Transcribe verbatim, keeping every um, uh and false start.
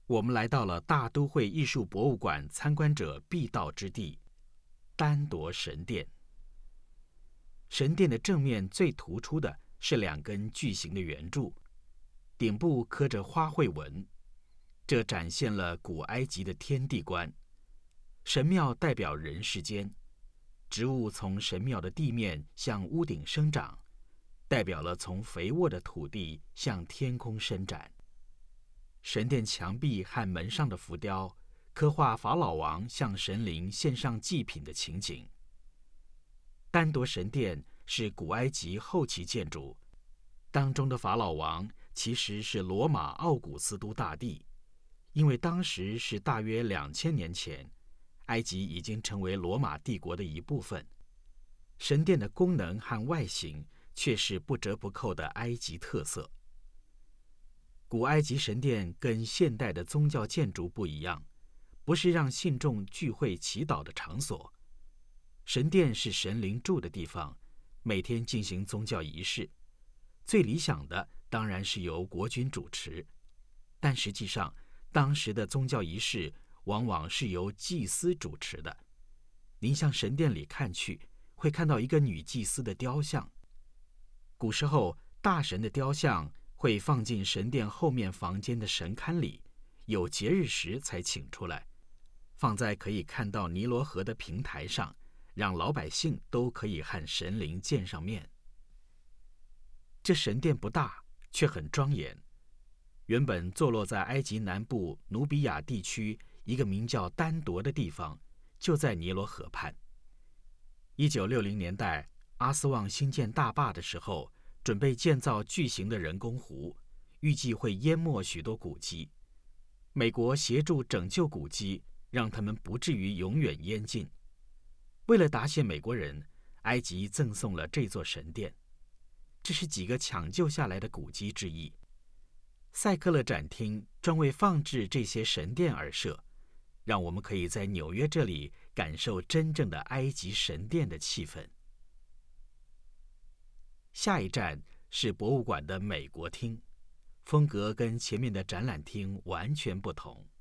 我们来到了大都会艺术博物馆参观者必到之地——丹铎神殿。神殿的正面最突出的是两根巨型的圆柱，顶部刻着花卉纹，这展现了古埃及的天地观。神庙代表人世间，植物从神庙的地面向屋顶生长，代表了从肥沃的土地向天空伸展。神殿墙壁和门上的浮雕刻画法老王向神灵献上祭品的情景。丹铎神殿是古埃及后期建筑，当中的法老王其实是罗马奥古斯都大帝，因为当时是大约两千年前，埃及已经成为罗马帝国的一部分。神殿的功能和外形却是不折不扣的埃及特色。古埃及神殿跟现代的宗教建筑不一样，不是让信众聚会祈祷的场所。神殿是神灵住的地方，每天进行宗教仪式。最理想的当然是由国君主持，但实际上，当时的宗教仪式往往是由祭司主持的。您向神殿里看去，会看到一个女祭司的雕像。古时候，大神的雕像会放进神殿后面房间的神龛里，有节日时才请出来，放在可以看到尼罗河的平台上，让老百姓都可以和神灵见上面。这神殿不大，却很庄严。原本坐落在埃及南部努比亚地区一个名叫丹铎的地方，就在尼罗河畔。一九六零年代，阿斯旺兴建大坝的时候，准备建造巨型的人工湖，预计会淹没许多古迹。美国协助拯救古迹，让他们不至于永远淹尽。为了答谢美国人，埃及赠送了这座神殿。这是几个抢救下来的古迹之一。塞克勒展厅专为放置这些神殿而设，让我们可以在纽约这里感受真正的埃及神殿的气氛。下一站是博物馆的美国厅，风格跟前面的展览厅完全不同。